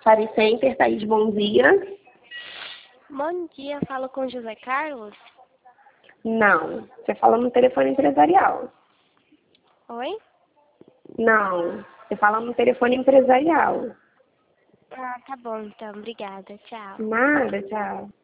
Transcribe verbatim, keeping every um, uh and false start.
Sari Center, Thaís, bom dia. Bom dia, falo com José Carlos. Não, você fala no telefone empresarial. Oi? Não, você fala no telefone empresarial. Ah, tá bom então, obrigada, tchau. Nada, tchau.